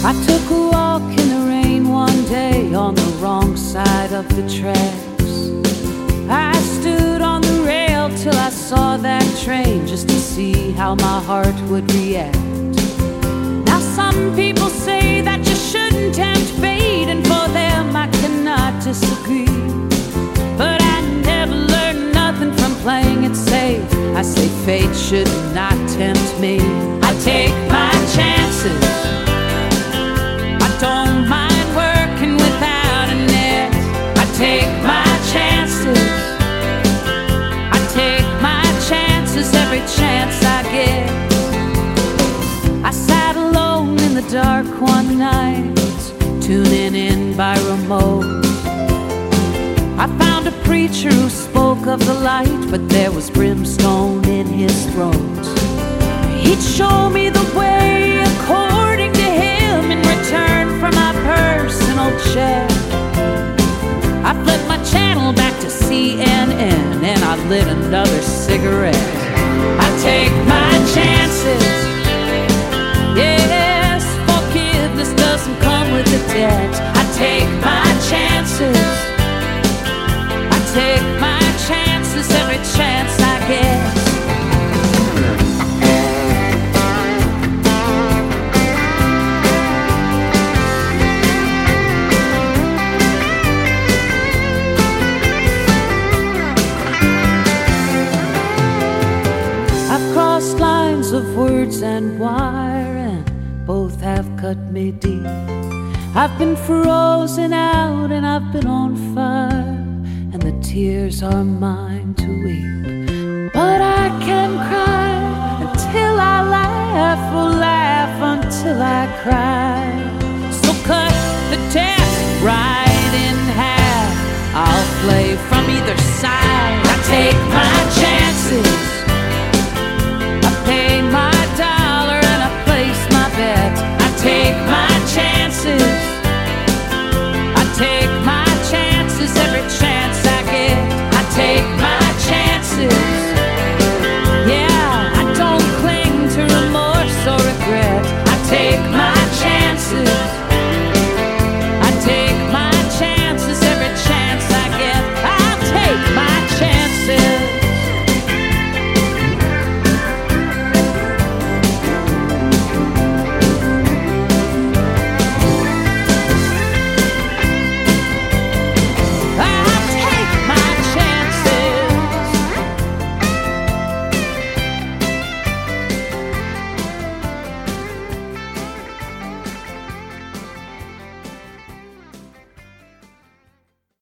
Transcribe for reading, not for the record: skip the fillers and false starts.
I took a walk in the rain one day on the wrong side of the tracks. I stood on the rail till I saw that train just to see how my heart would react. Now some people say that you shouldn't tempt fate, and for them I cannot disagree. But I never learned nothing from playing it safe. I say fate should not tempt me. I take my chances. I don't mind working without a net. I take my chances. I take my chances every chance I get. I sat alone in the dark one night, tuning in by remote. I found a preacher who spoke of the light, but there was brimstone in his throat. He'd show me the way according to him in return for my personal check. I flipped my channel back to CNN and I lit another cigarette. I take my chances. Yes, forgiveness doesn't come with a debt. I take my chances. I take my chances every chance I get. I've crossed lines of words and wire, and both have cut me deep. I've been frozen out and I've been on fire, and the tears are mine to weep. But I can cry until I laugh, or laugh until I cry. So cut the deck right in half. I'll play from either side. I take my